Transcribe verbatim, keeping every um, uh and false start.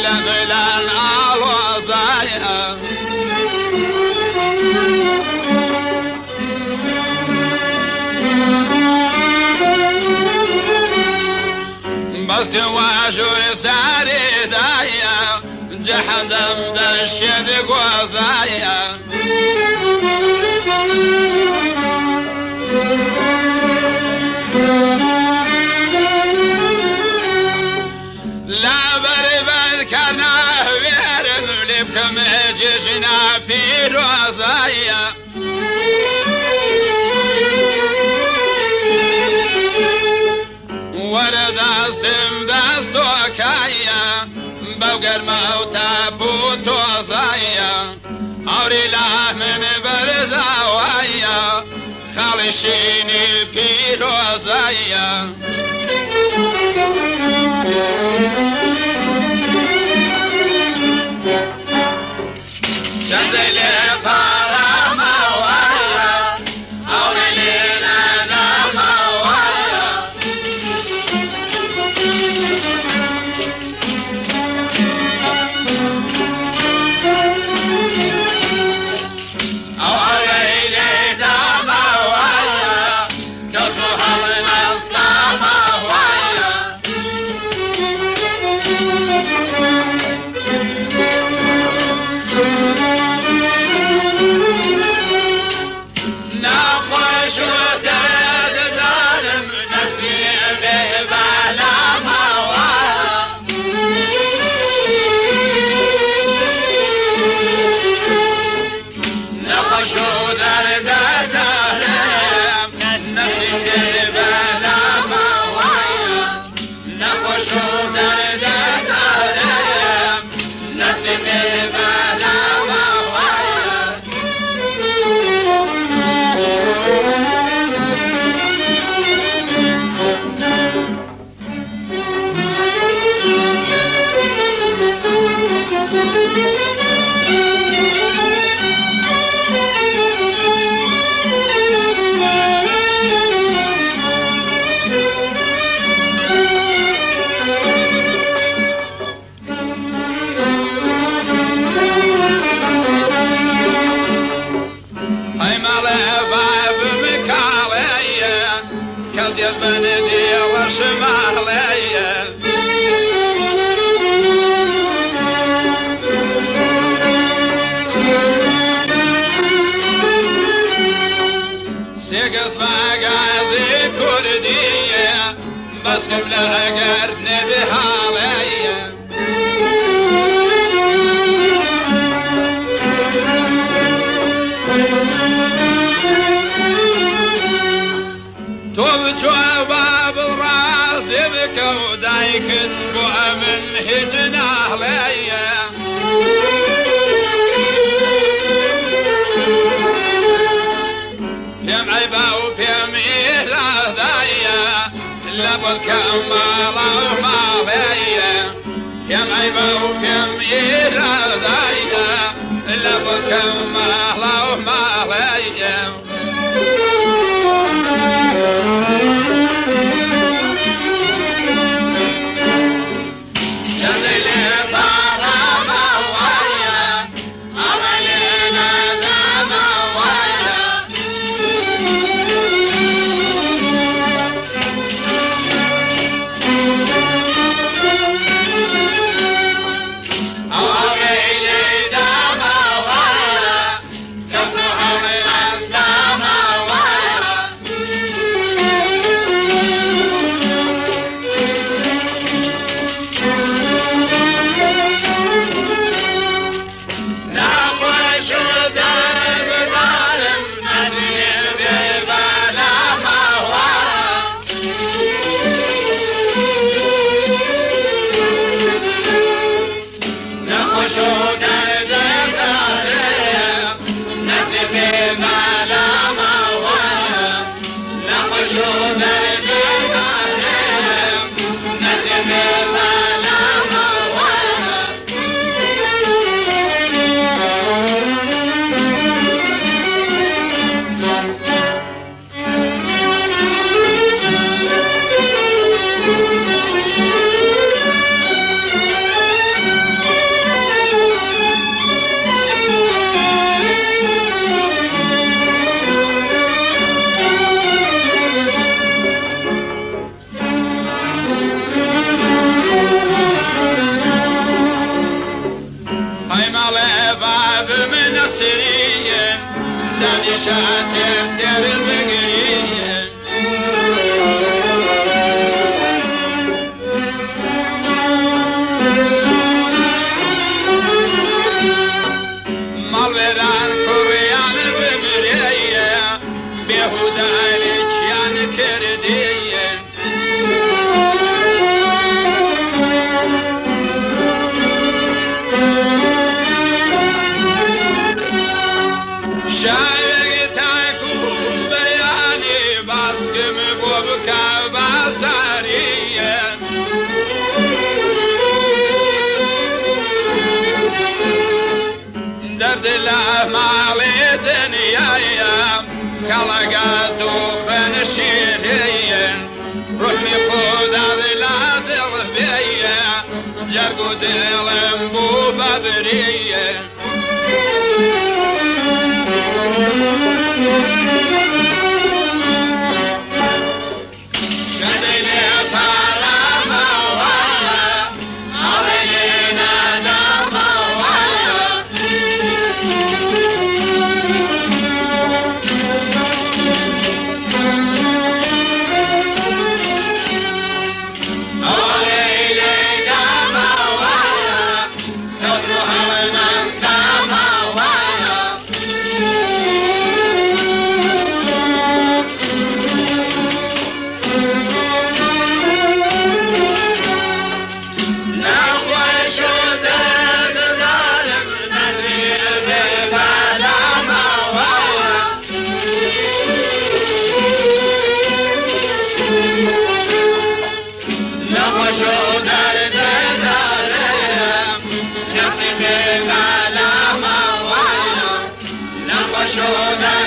لملان آلوزايا بس تواجر ساري دايا جحدم دشد قوزايا لا بربد كنا ويرن لبكم جشنا بيروزايا ورد استم دستو كايا بوغر موتا بوتو زايا اوري لا من برداوايا خالشيني بيروزايا شزيلي بارا وايا اوري لينا ناما وايا اوري لينا ناما وايا كتو هلنا اسلاما وايا نخش وداد ظالم نسلي ببالا موالا نخش وداد ظالم نسلي ببالا موالا نخش وداد ظالم نسلي ببالا موالا كازيز بندي وشمالية سيقص مقازي كردية بس قبلها قرد ندهالية توب باب الراس يبكى ودايك بوها من هجناه ليا بيم عيبا وبيم إله ذايا لابد كمالا وماليا بيم عيبا وبيم إله ذايا لابد كمالا وماليا Oh, شاتم در بگیری مال بران کوریان بمری بهودای چیان کردی شاید تاکو بیانی باسکم بوبکا باساریه درد الأعمال دنيايا كلاقات وخن شيريا روحي خود لا دل بيا جرقو دلم بو بابريا Show